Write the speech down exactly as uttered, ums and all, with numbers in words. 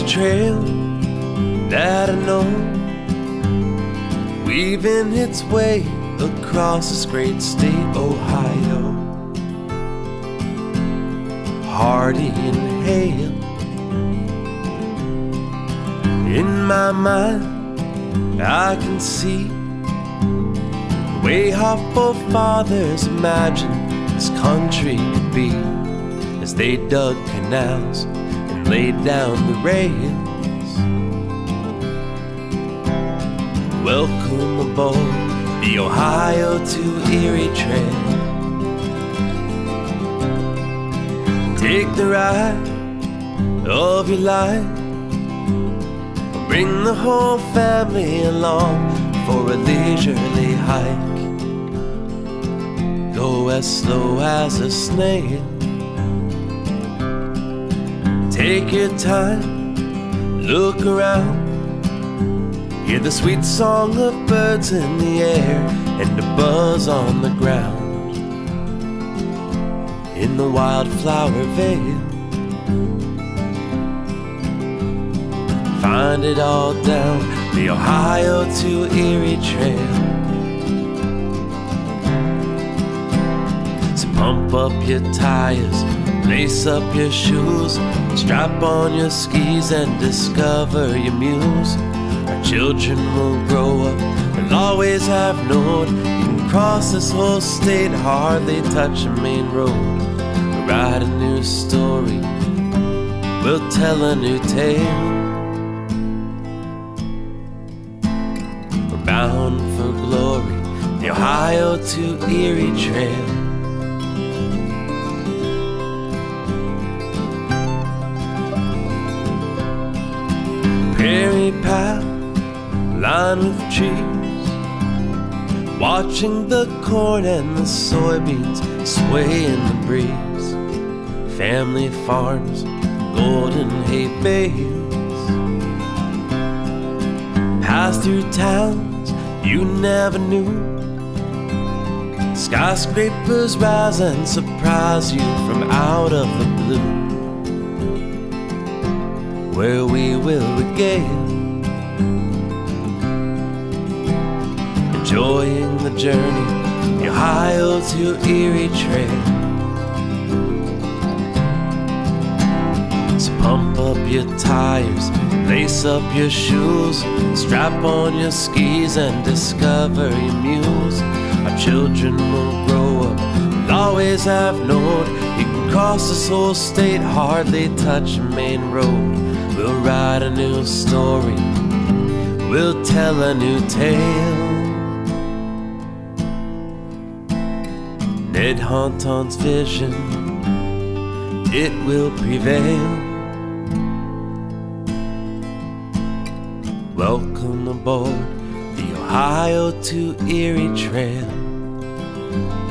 trail that I know, weaving its way across this great state, Ohio. Hearty inhale. In my mind, I can see the way our forefathers imagined this country could be, as they dug canals and laid down the rails. Welcome aboard the Ohio to Erie Trail. Take the ride of your life, bring the whole family along for a leisurely hike. Go as slow as a snail. Take your time, look around, hear the sweet song of birds in the air and the buzz on the ground. In the wildflower vale, find it all down the Ohio to Erie Trail. So pump up your tires, lace up your shoes, strap on your skis and discover your muse. Our children will grow up and always have known you can cross this whole state, hardly touch a main road. We'll write a new story, we'll tell a new tale. We're bound for glory, the Ohio to Erie Trail. Prairie path lined with trees, watching the corn and the soybeans sway in the breeze. Family farms, golden hay bales, pass through towns you never knew. Skyscrapers rise and surprise you from out of the blue, where we will regale, enjoying the journey, the Ohio to Erie Trail. So pump up your tires, lace up your shoes, strap on your skis and discover your muse. Our children will grow up and always have known you can cross this whole state, hardly touch a main road. We'll write a new story, we'll tell a new tale. Ned Haunton's vision, it will prevail. Welcome aboard the Ohio to Erie Trail.